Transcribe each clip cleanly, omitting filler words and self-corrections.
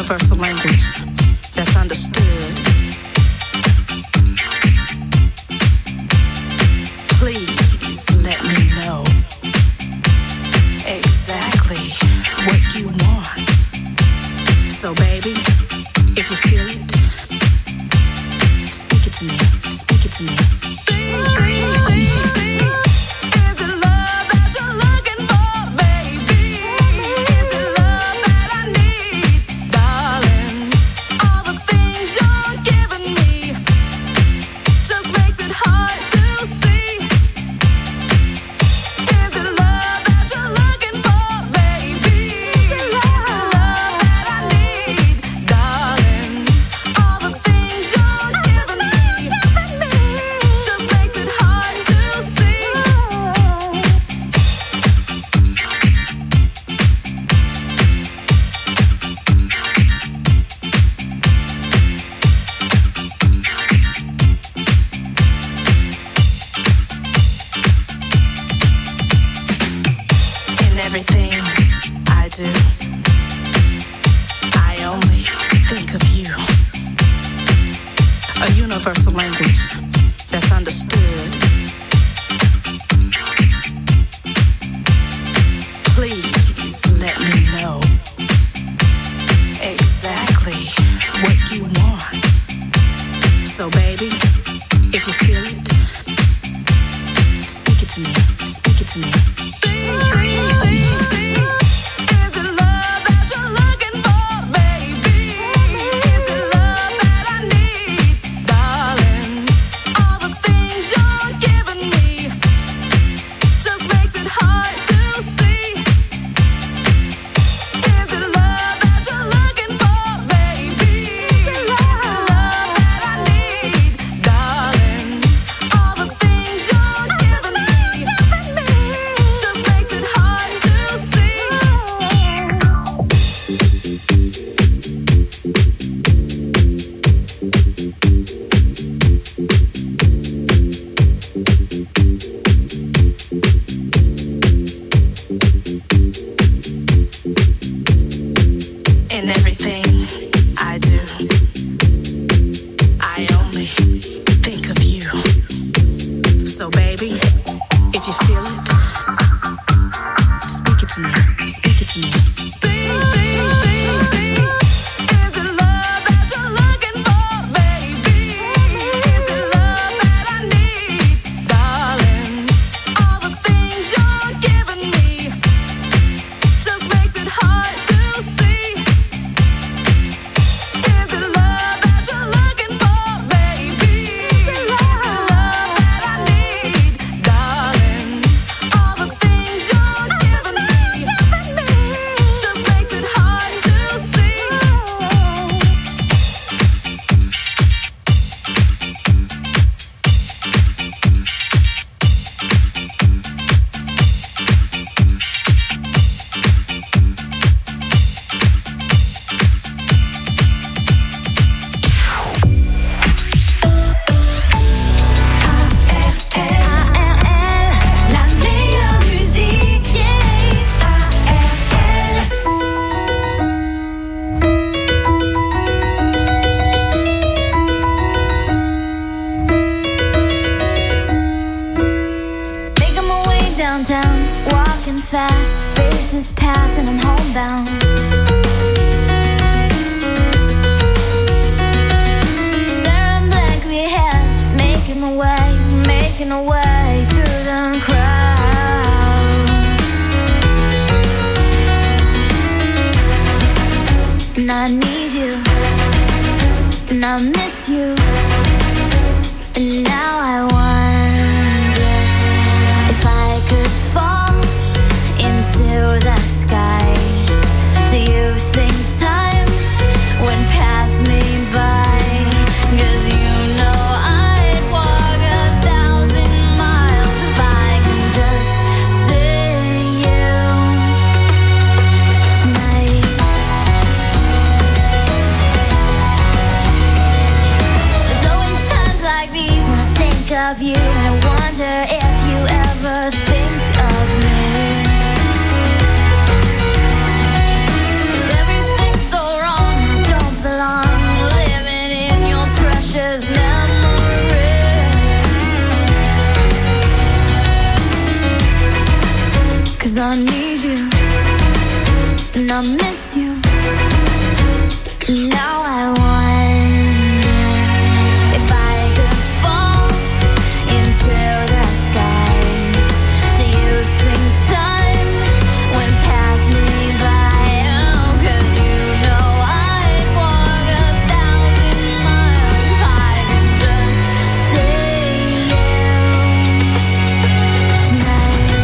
universal language that's understood. Please let me know exactly what you want. So baby, if you feel it, speak it to me, speak it to me. When I think 'Cause I need you and I miss you. Now I wonder if I could fall into the sky. Do you think time went past me by? Oh, 'cause you know I'd walk 1,000 miles if I could just see you tonight.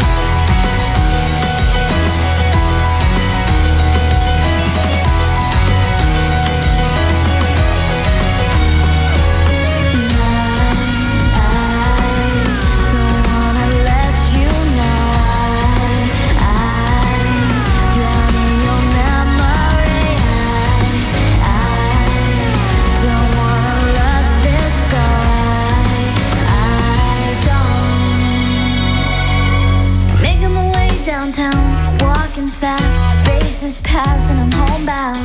Downtown, walking fast, faces pass and I'm homebound.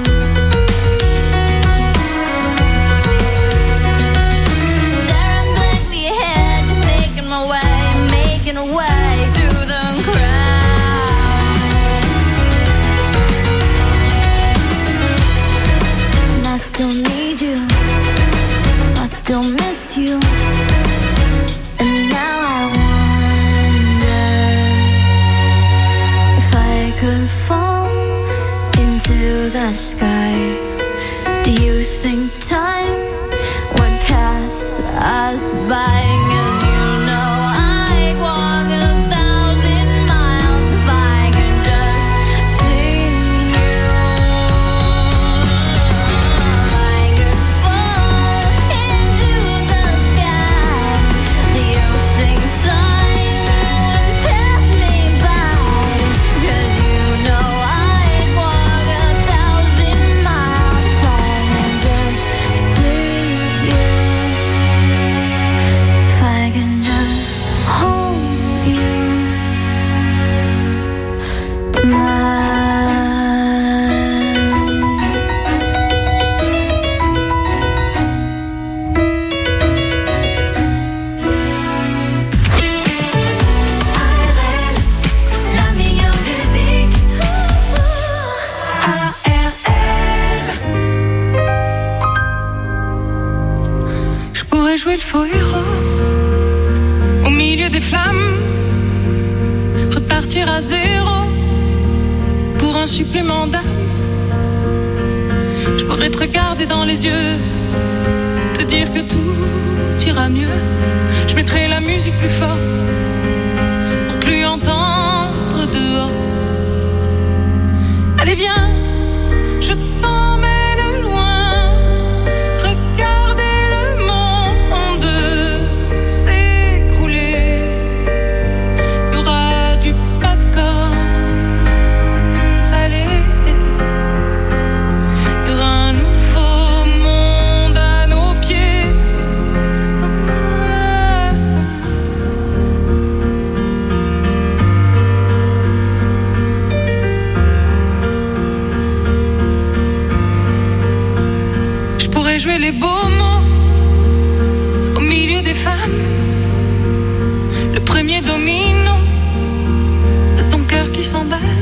Staring blankly ahead, just making my way through the crowd. And I still need you, I still miss you. And now I wonder if I could fall into the sky. Do you think time would pass us by? 'Cause you know I'd walk 1,000 miles if I could just see you. I could fall into the sky. Do you think time would pass me by? 'Cause you know I'd walk 1,000 miles if I could just see you. If I can just hold you tonight. La meilleure musique. ARL. Je pourrais jouer le faux héros au milieu des flammes, repartir à zéro pour un supplément d'âme. Je pourrais te regarder dans les yeux, te dire que tout ira mieux. Je mettrai la musique plus fort pour plus entendre dehors. Allez viens, je t'emmène loin. Regardez le monde s'écrouler. Il y aura du popcorn salé. Il y aura un nouveau monde à nos pieds. Je pourrais jouer les beaux mots au milieu des femmes, le premier domino de ton cœur qui s'emballe.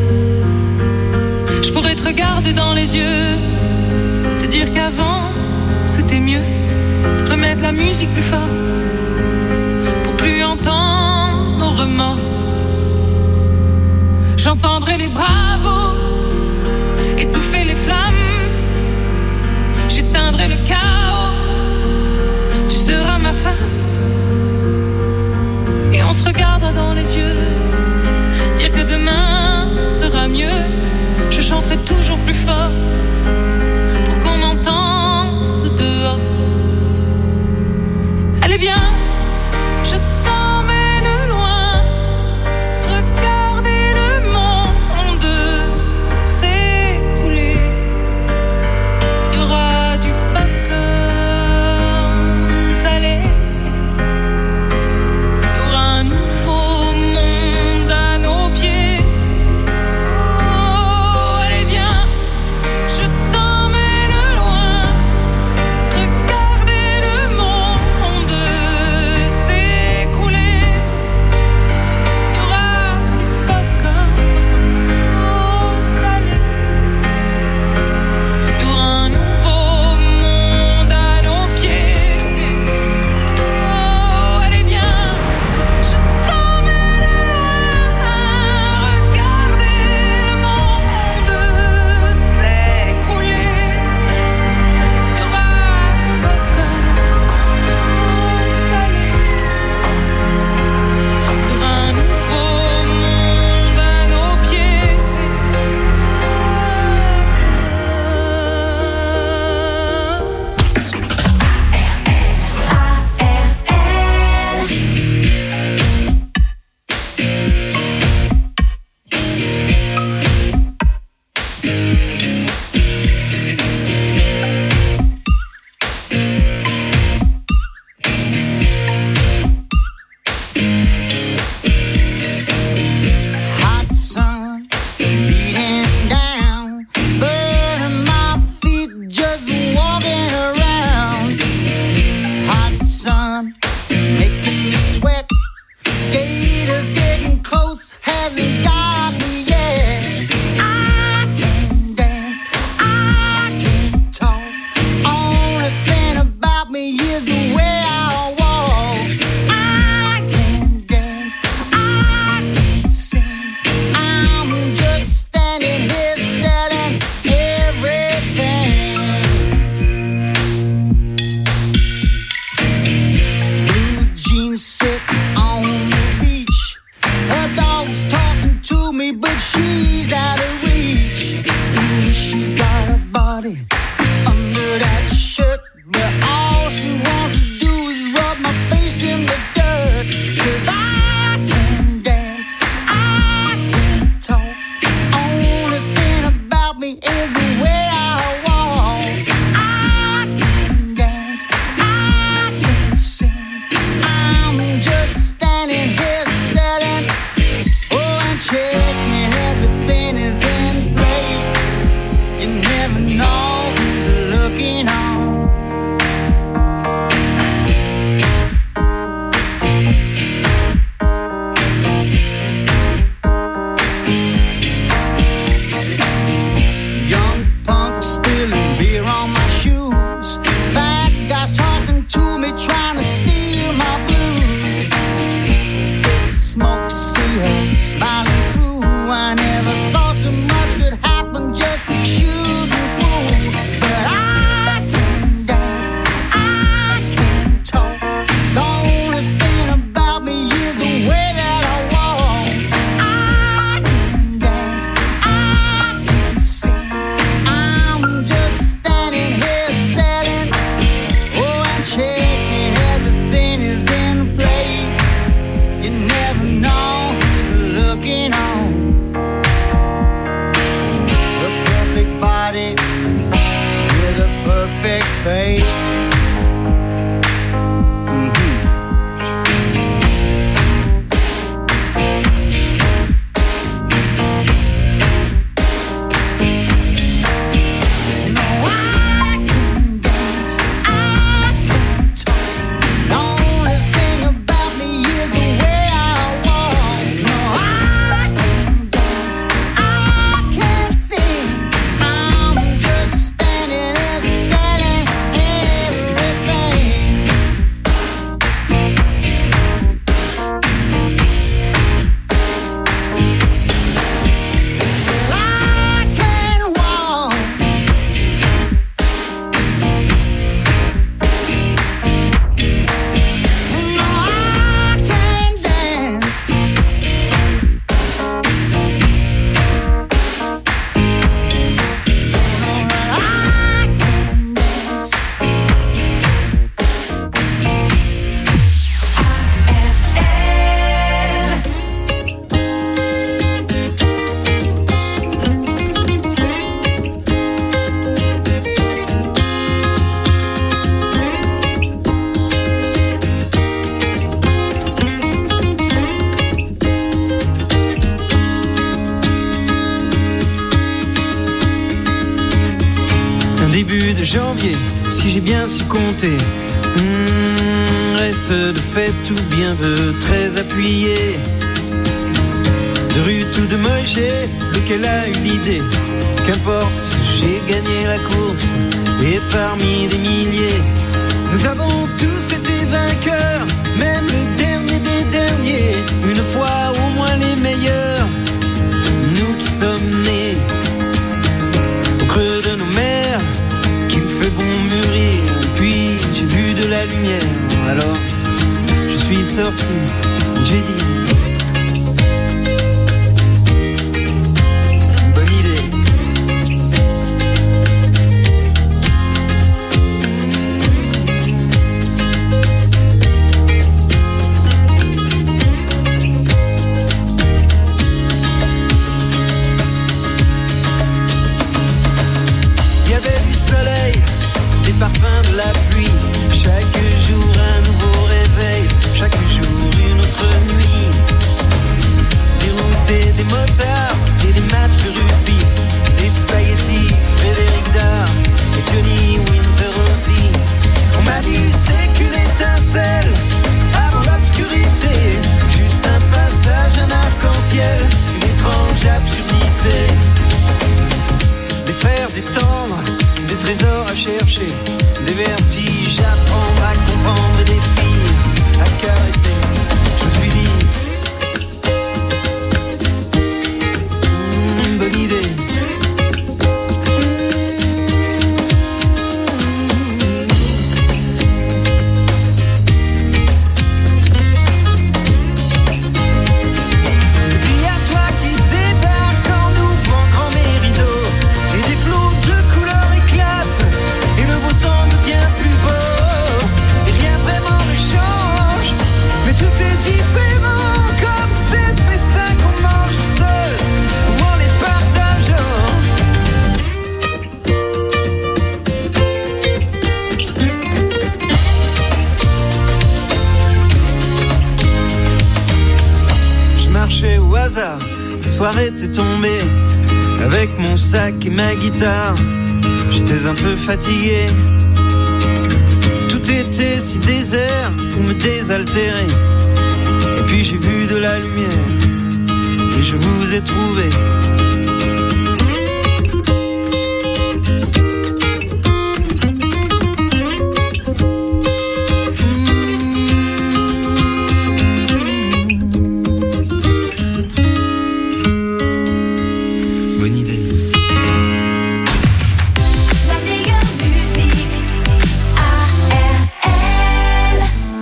Je pourrais te regarder dans les yeux, te dire qu'avant c'était mieux, remettre la musique plus fort pour plus entendre nos remords. J'entendrai les bravos étouffer les flammes. J'éteindrai le chaos, tu seras ma femme. Et on se regardera dans les yeux, dire que demain sera mieux. Je chanterai toujours plus fort pour qu'on m'entende dehors. Allez viens, je t'emmène loin. Regardez le monde s'écrouler. Il y aura du popcorn salé. Il y aura un nouveau monde à nos pieds. Oh, allez viens, je début de janvier, si j'ai bien su compter. Reste de fait tout bien veut très appuyé. De Ruth ou de Moïse, lequel a eu l'idée? Qu'importe, j'ai gagné la course. Et parmi des milliers, nous avons tous été vainqueurs. Même le dernier des derniers, une fois au moins les meilleurs. Nous qui sommes nés au creux de nos mers, qu'il fait bon mûrir. Puis j'ai vu de la lumière, alors je suis sorti, j'ai dit bonne idée. Il y avait du soleil, des parfums de la pluie. Chaque jour un nouveau réveil, chaque jour une autre nuit. Des routes et des motards et des matchs de rugby, des spaghettis, Frédéric Dard et Johnny Winter aussi. On m'a dit c'est qu'une étincelle avant l'obscurité, juste un passage, un arc-en-ciel, une étrange absurdité. Des frères, des tendres, des trésors à chercher, des vertiges à prendre, à comprendre et des filles à caresser. Je me suis dit bonne idée. Et puis à toi qui débarque en ouvrant grand mes rideaux, et des flots de couleurs éclatent, et le beau semble bien plus beau. Et rien vraiment ne change, mais tout est différent, comme ces festins qu'on mange seul ou en les partageant. Je marchais au hasard, le soir était tombé, avec mon sac et ma guitare. J'étais un peu fatigué, tout était si désert pour me désaltérer. Et puis j'ai vu de la lumière, et je vous ai trouvé. Bonne idée. La meilleure musique, ARL.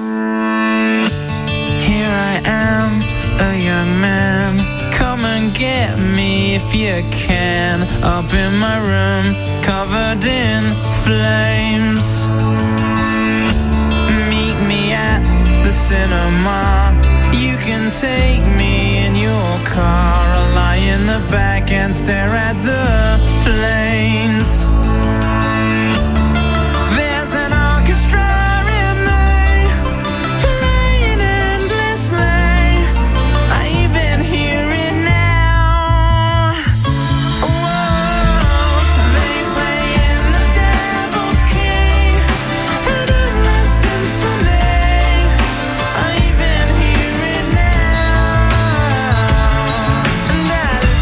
Here I am, a young man. Come and get me if you can. Up in my room, covered in flames. Meet me at the cinema. You can take me in your car. I'll lie in the back and stare at the planes. There's an orchestra in me, playing endlessly. I even hear it now. Whoa, they play in the Devil's Key, an endless symphony. I even hear it now, and I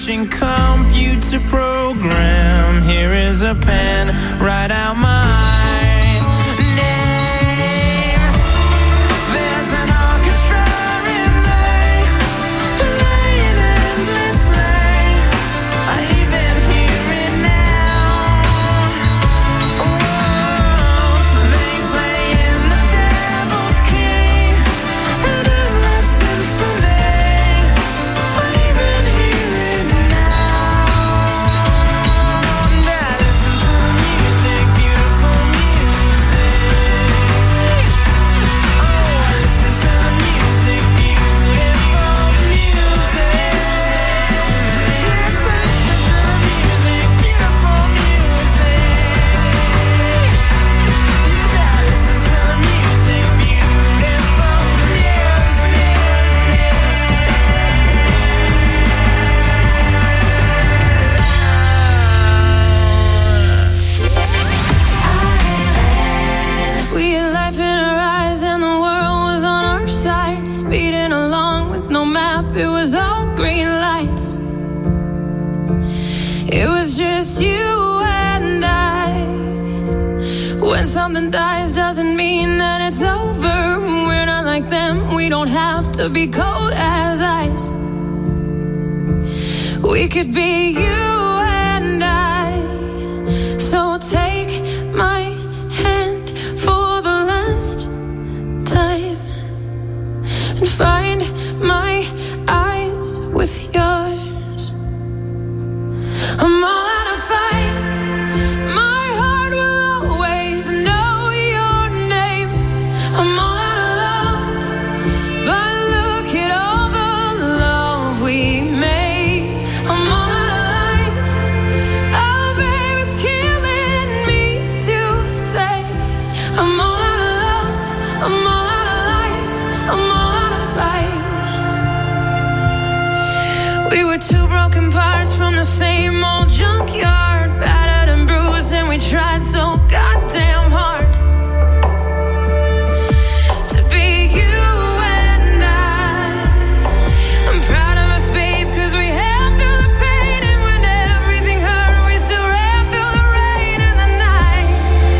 searching computer program. Here is a pen, write out my name. There's an orchestra in me, playing endlessly. I even hear it now. Oh, they playing the devil's key, an endless symphony. I even hear it now. And I listen to the music, beautiful music. Oh, I listen to the music, beautiful music. Yes, I listen to the music, beautiful music. Yes, I listen to the music, beautiful music. We had life in our eyes and the world was on our side, speeding along with no map, it was all green lights. It was just you and I. When something dies doesn't mean that it's over. We're not like them, we don't have to be cold as ice. We could be you and I. So take my hand for the last time and find my eyes with yours. I'm all out of fight. My heart will always know your name. I'm all out of love, but look at all the love we made. I'm all out of life. Oh, babe, it's killing me to say. I'm all out of love. I'm all out of life. I'm all out of fight. We were two broken parts from the same old junkyard, battered and bruised, and we tried so goddamn hard to be you and I. I'm proud of us, babe, 'cause we held through the pain, and when everything hurt, we still ran through the rain and the night.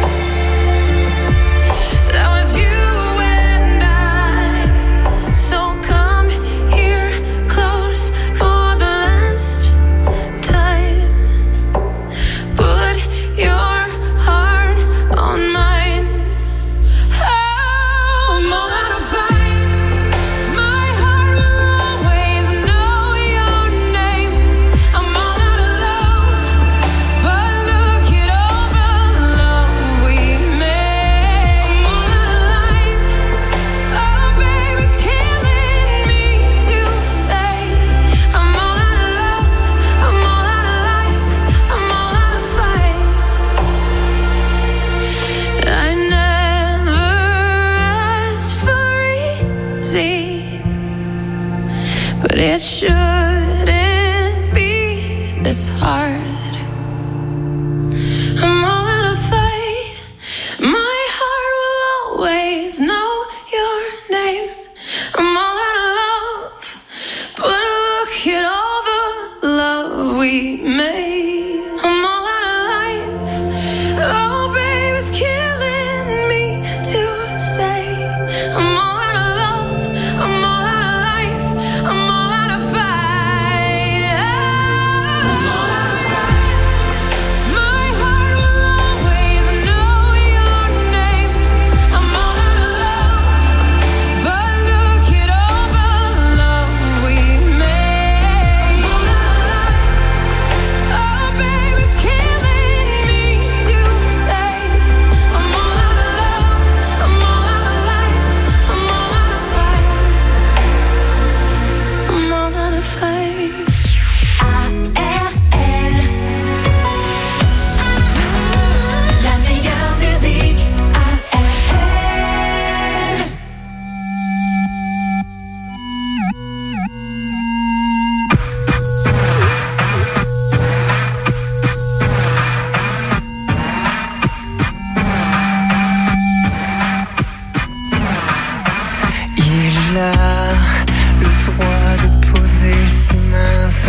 That was you and I. So come here close for the last time. Put your heart on mine. Oh, I'm all out of fight. My heart will always know your name. I'm all out of love, but look at all the love we made. I'm all out of life. Oh, babe, it's killing me to say. I'm all out of love. I'm all out of life. I'm all out of fight. I never asked for easy, but it shouldn't be this hard. I'm all out of fight. My heart will always know your name. I'm all out of love, but look at all the love we made. I'm all out of life. Oh, babe, it's killing me to say. I'm all out of love. I'm all out of life. I'm all out of fight. I'm all out of fight. My heart will always know your name. I'm all out of love, but look at all the love we made. I'm all out of life. Oh, babe, it's killing me to say. I'm all out of love. I'm all out of life. I'm all out of fight. I'm all out of fight. La meilleure musique, ARL. Il a le droit de poser ses mains sur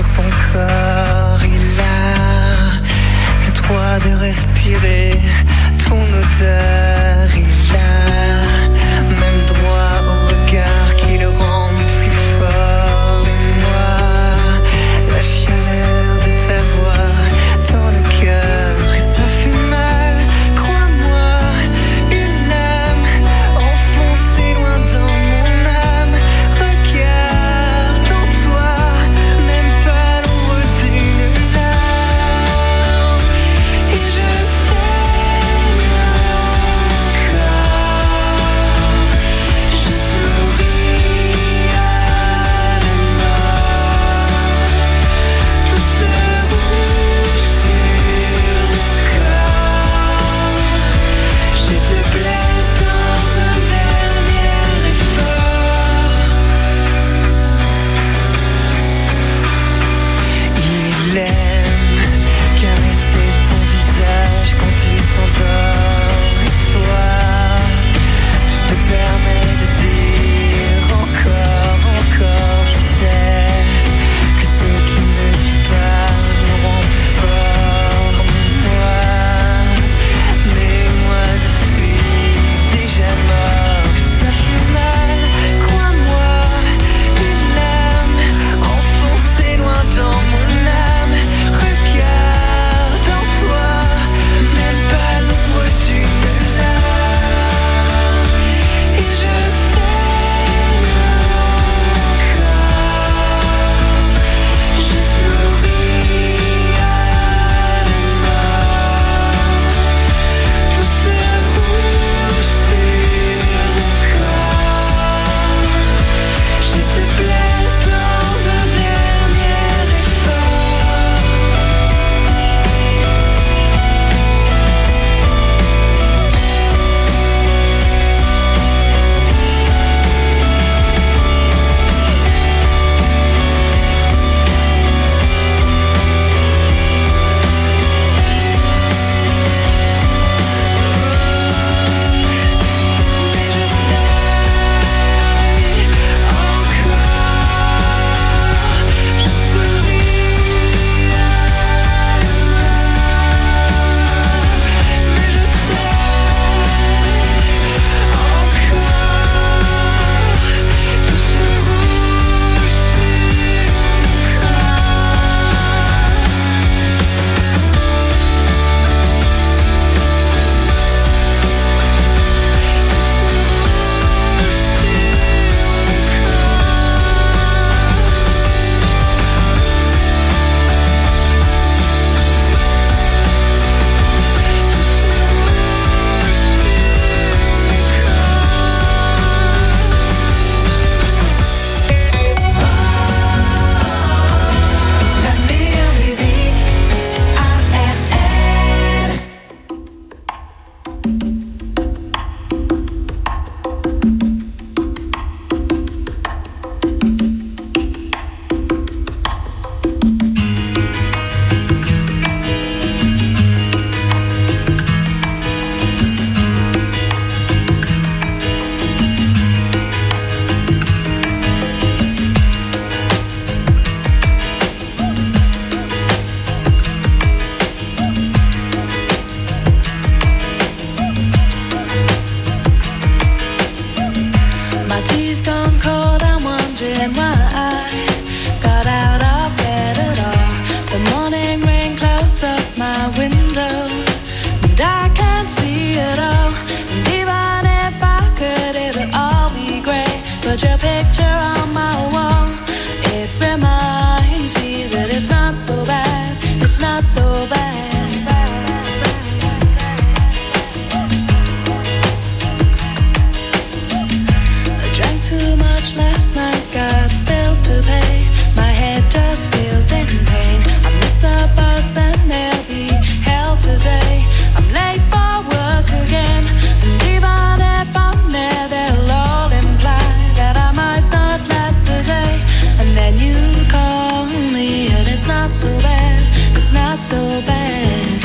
not so bad, it's not so bad.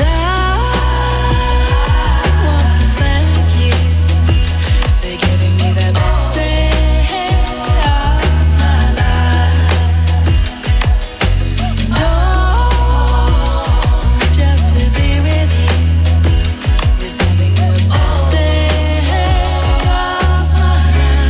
I want to thank you for giving me the best day of my life. No, just to be with you is having the best day of my life.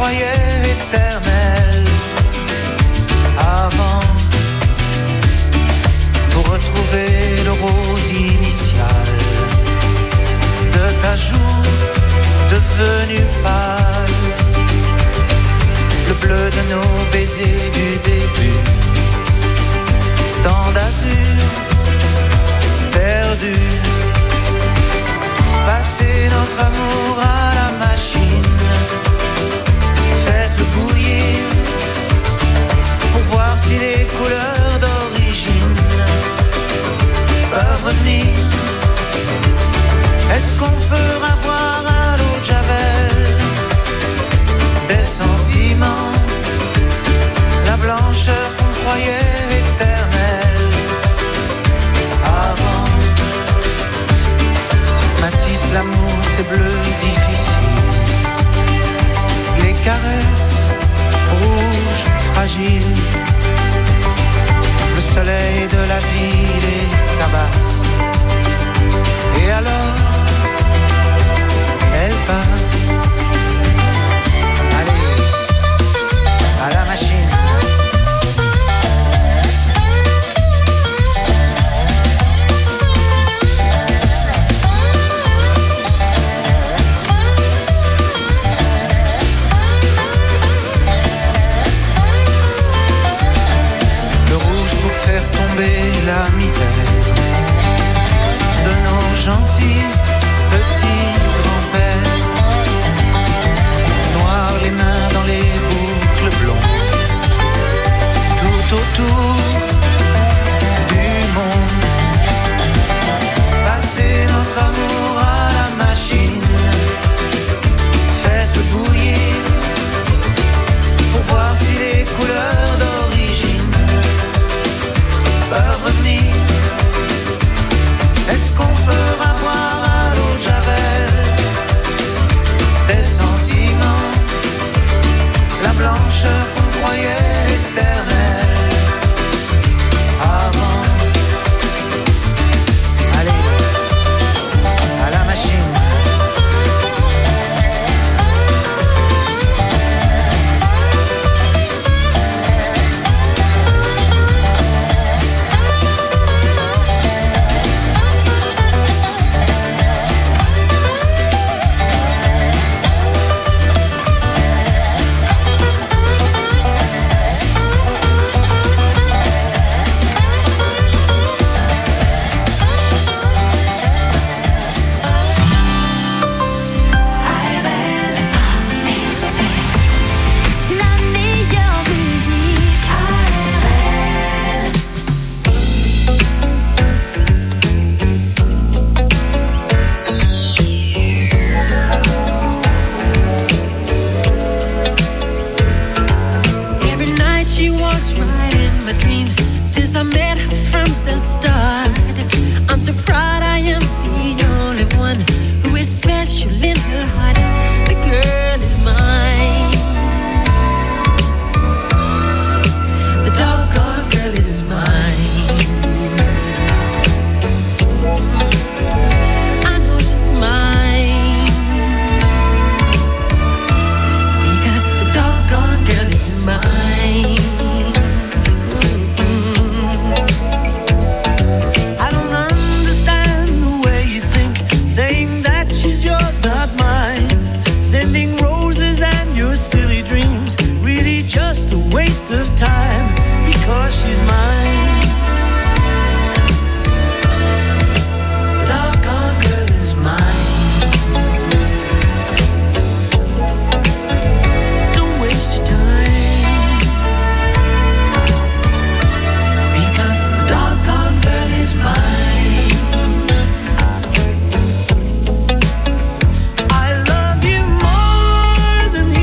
croyait éternelle avant, pour retrouver le rose initial de ta joue devenue pâle, le bleu de nos baisers du début, tant d'azur perdu, passer notre amour à la machine, faites-le bouillir pour voir si les couleurs d'origine peuvent revenir. Est-ce qu'on peut avoir à l'eau de Javel des sentiments, la blancheur qu'on croyait éternelle avant? Matisse, l'amour c'est bleu difficile, les caresses rouges fragiles, le soleil de la vie les tabasse, et alors elle passe. Allez, à la machine. Le rouge pour faire tomber la misère de nos gentils petits grands-pères, noir les mains dans les boucles blondes, tout autour du monde, passer notre amour à la machine, faites-le bouillir pour voir si les couleurs d'origine peuvent revenir. Est-ce qu'on peut avoir à l'eau de Javel des sentiments, la blancheur qu'on croyait éternelle avant? Allez, à la machine.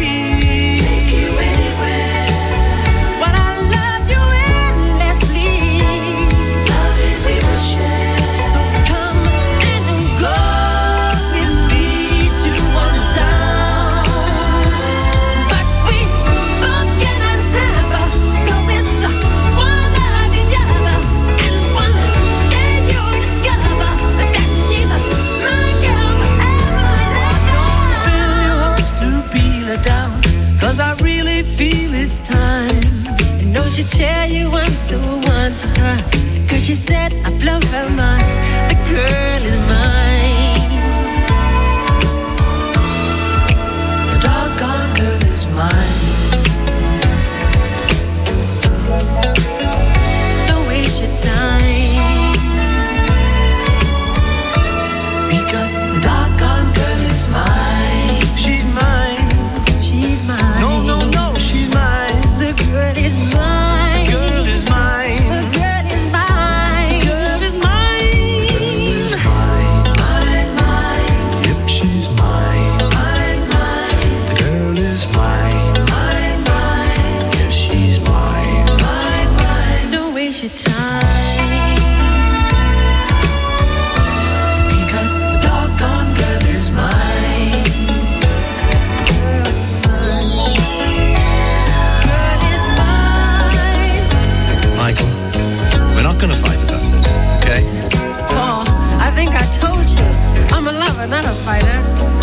Take you anywhere. What I love you endlessly. she tell you I'm the one for her? 'Cause she said I blow her mind. The girl is mine. The doggone girl is mine. Don't waste your time, because the doggone girl is mine. She's mine. She's mine. No, no, no, she's mine. The girl is mine. Girl is mine. The girl is mine. Girl is mine. Girl is mine. Mine, mine. Yep, she's mine. Mine, mine. The girl is mine. Mine, mine. Yes, she's mine. Mine, mine. Don't waste your time, because the doggone girl is mine. Girl is mine. Michael, we're not going to fight about this, okay? Paul, I think I told you, I'm a lover, not a fighter.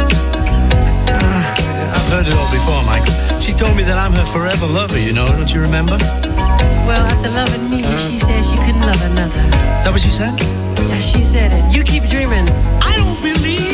I've heard it all before, Michael. She told me that I'm her forever lover, you know, don't you remember? Well, after loving me, she said she couldn't love another. Is that what she said? Yeah, she said it. You keep dreaming. I don't believe